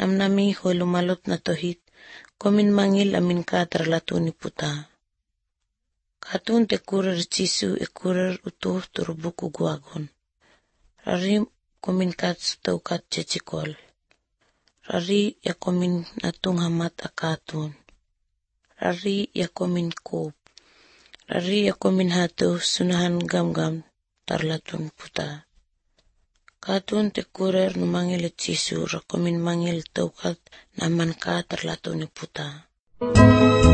amnami hoy lumalot na tohit, komin mangil amin ka terlatu ni puta. Katun te kurer Jisu e kurer utuh turubuk uguagon. Rari komin kat staukat cecikol. Rari ya komin natung hamat akatun. Rari ya komin kop. Rari ya komin hatu sunahan gam-gam tarlatun puta. Katun te kurer numangil et Jisu ra komin mangil taukat naman ka tarlatun ni puta.